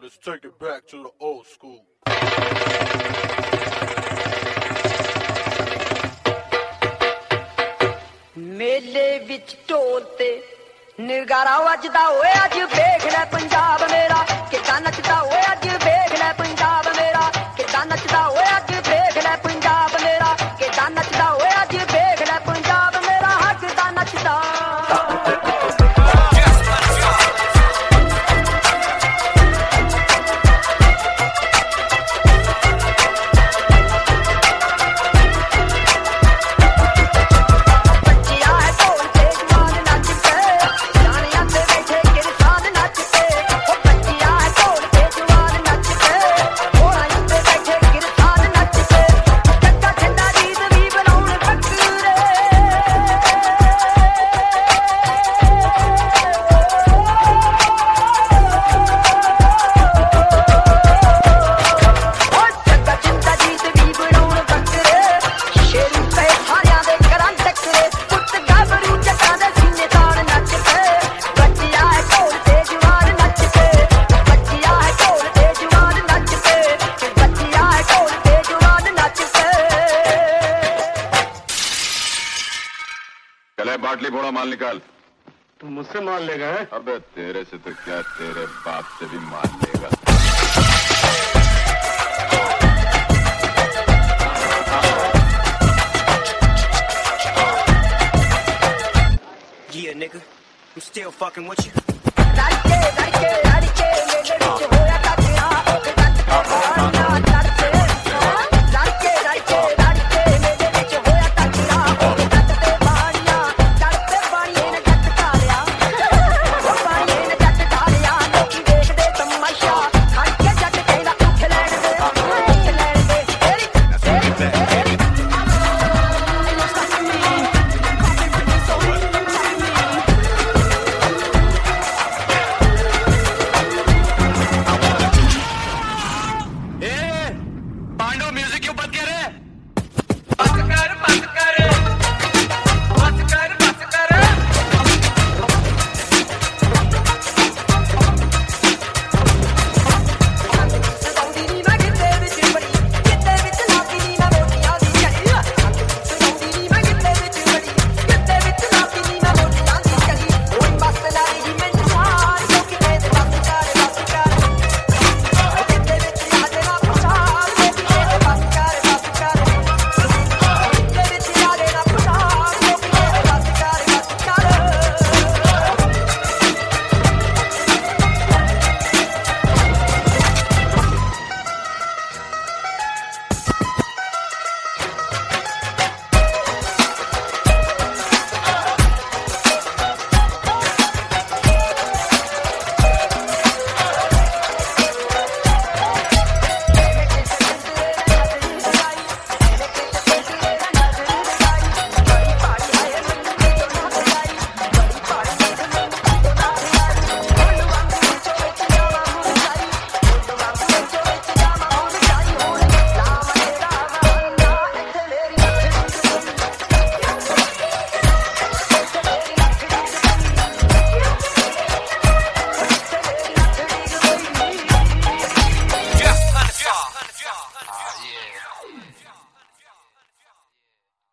Let's take it back to the old school. ਮੇਲੇ ਵਿੱਚ ਢੋਲ ਤੇ ਨਿਗਾਰਾ ਵੱਜਦਾ ਓਏ ਅੱਜ ਵੇਖ ਲੈ ਪੰਜਾਬ ਮੇਰਾ ਕਿੱਦਾਂ ਨੱਚਦਾ ਓਏ ਅੱਜ ਵੇਖ ਲੈ ਪੰਜਾਬ ਮੇਰਾ ਕਿੱਦਾਂ ਨੱਚਦਾ ਓਏ ਅੱਜ ਵੇਖ ਲੈ ਪੰਜਾਬ ਮੇਰਾ ਕਿੱਦਾਂ ਨੱਚਦਾ ਓਏ ਅੱਜ ਵੇਖ ਲੈ ਪੰਜਾਬ ਮੇਰਾ ਹਾਂ ਕਿੱਦਾਂ ਨੱਚਦਾ बाटली फोड़ा माल निकाल। तू मुझसे माल लेगा है? अबे तेरे से तो क्या तेरे बाप से भी माल लेगा।